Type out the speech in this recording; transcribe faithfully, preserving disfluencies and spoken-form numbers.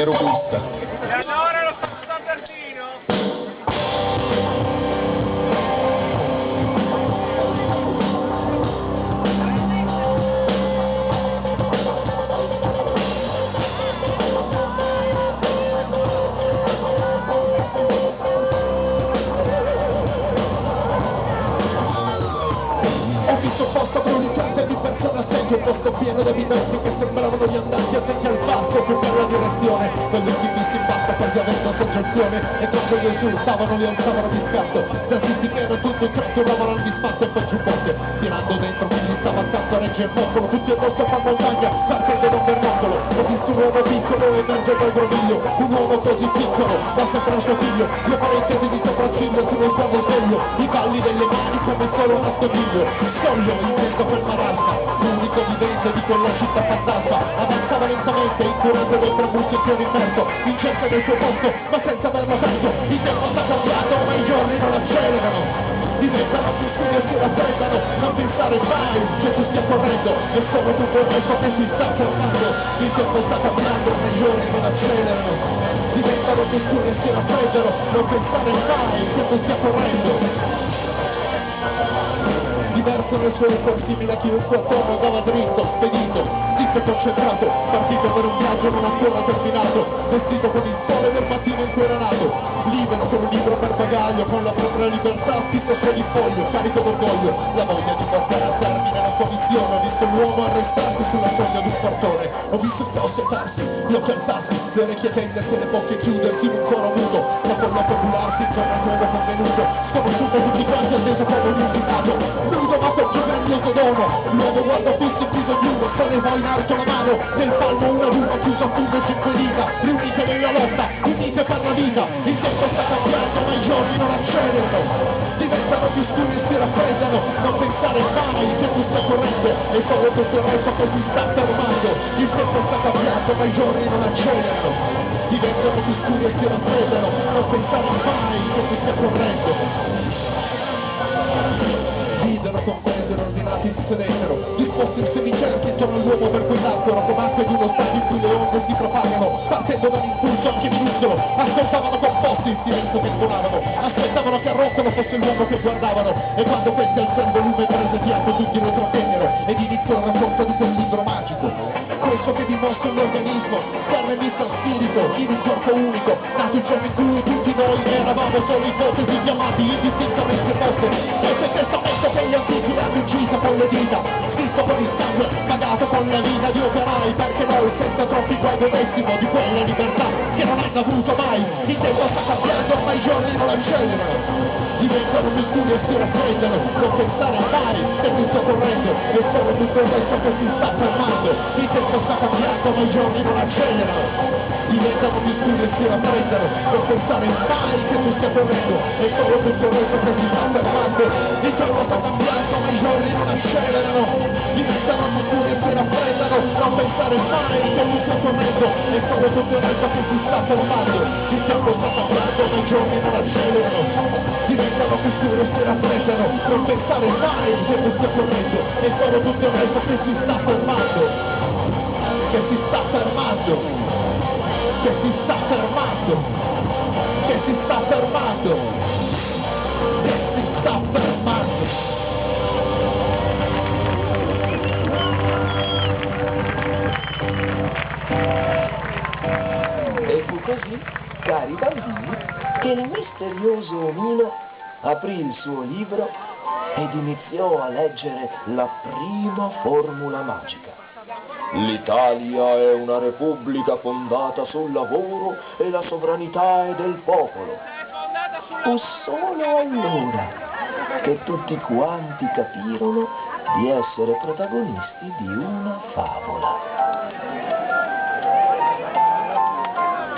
carne robusta. E allora lo San Bertino? Un posto pieno di abitanti che sembravano gli andanti attenti al passo più per la direzione, con gli occhi fissi in bassa quasi avendo soggezione, e quando gli esultavano li alzavano di scatto, statisti che erano tutto in tratto urlavano al disfatto e poi giù botte, tirando dentro chi gli stava accanto a reggere il popolo, tutti addosso a montagna, partendo da un bernoccolo. Ho visto un uomo piccolo emergere dal groviglio, un uomo così piccolo da sopra suo figlio, le orecchie di sopracciglio sullo sguardo sveglio, i calli delle mani come solo un ascotiglio, scoglio intento per maralma, l'unico vivente di quella città fantasma, avanzava lentamente incurante del trambusto più immerso, in cerca del suo posto ma senza averlo perso. Il tempo sta cambiato ma i giorni non accelerano, diventano più scuri e si raffreddano, non pensare mai che tu stia correndo e solo tutto il resto che si sta fermando. Il tempo sta cambiando ma i giorni non accelerano, diventano più scuri e si raffreddano, non pensare mai che tu stia correndo. Diverso nel suo cuore, simile a chiunque attorno andava dritto, spedito, zitto e concentrato, partito per un viaggio non ancora terminato, vestito con il sole del mattino inqueranato, libero con un libro per bagaglio, con la propria libertà scritto su ogni foglio, carico d'orgoglio, la voglia di portare a termine la sua missione. Ho visto l'uomo arrestarsi sulla soglia di un portone, ho visto il caos setarsi, gli occhi alzarsi, le orecchie tendersi e le bocche chiudersi in un coro muto, la folla popularsi intorno al nuovo convenuto, sconosciuto tutti quanti atteso come un invitato, nudo ma con più grandioso dono, l'uomo guarda fisso in viso di uno, sollevò in alto la mano, nel palmo uno ad uno chiuso a fumo cinque dita, riunite nella lotta, unite per la vita. Il tempo sta cambiando ma i giorni non accelerano, diventano più scuri e si raffreddano, non pensare mai che tu stia correndo e solo tutto il resto che si sta fermando. Il tempo sta cambiando ma i giorni non accelerano, diventano più scuri e si raffreddano, non pensare mai che tu stia correndo. Videro, compresero, ordinati si sedettero, disposti in semicerchi intorno all'uomo per cui nacquero, come acque di uno stato in cui le onde si propagano, partendo da un impulso anche minuscolo, ascoltavano composti il silenzio che suonavano, aspettavano che a Roccolo fosse l'uomo che guardavano, e quando questi al il volume prese fiato tutti lo tratennero, ed iniziò il racconto di quel libro magico, questo che dimostra un organismo, carne mista spirito, in un corpo unico, nato il giorno in cui tutti noi eravamo solo ipotesi chiamati indistintamente poste, questo è il testamento che gli antichi hanno ucciso con le dita, scritto con il sangue, pagato con la vita di operai, perché noi senza troppi guai godessimo di quella libertà che non hanno avuto mai. Il tempo sta cambiando ma i giorni non accelerano, diventano più scuri e si raffreddano, non pensare mai che tu stia correndo e solo tutto il resto che si sta fermando. Il tempo sta cambiando ma i giorni non accelerano, diventano più scuri e si raffreddano, non pensare mai che tu stia correndo e solo tutto il resto che si sta fermando. Il tempo sta cambiando ma i giorni non accelerano, diventano più scuri e si raffreddano, non pensare mai che tu stia correndo e solo tutto il resto che si sta fermando. Il tempo sta cambiando ma i giorni non accelerano, diventano più scuri e si raffreddano, non pensare mai che tu stia correndo e solo tutto il resto che si sta fermando, che si sta fermando, che si sta fermando, che si sta fermando, che si sta fermando. E fu così, cari bambini, che il misterioso omino aprì il suo libro ed iniziò a leggere la prima formula magica. L'Italia è una repubblica fondata sul lavoro e la sovranità è del popolo. Fu solo allora che tutti quanti capirono di essere protagonisti di una favola.